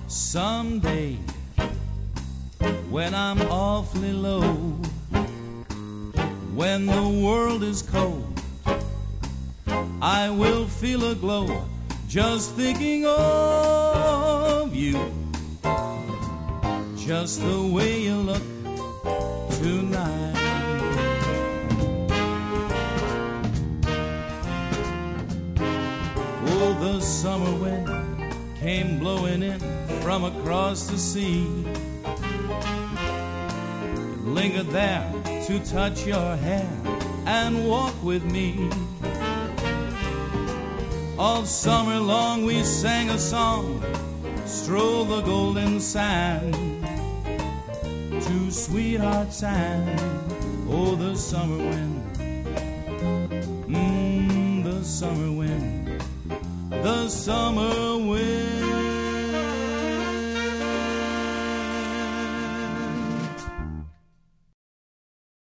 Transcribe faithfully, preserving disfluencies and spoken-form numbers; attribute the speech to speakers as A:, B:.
A: Someday, when I'm awfully low, when the world is cold, I will feel a glow just thinking of you, just the way you look tonight. Oh, the summer wind came blowing in from across the sea. It lingered there to touch your hair and walk with me. All summer long we sang a song, strolled the golden sand to Sweetheart Sand. Oh, the summer wind, mmm, the summer wind, the summer wind.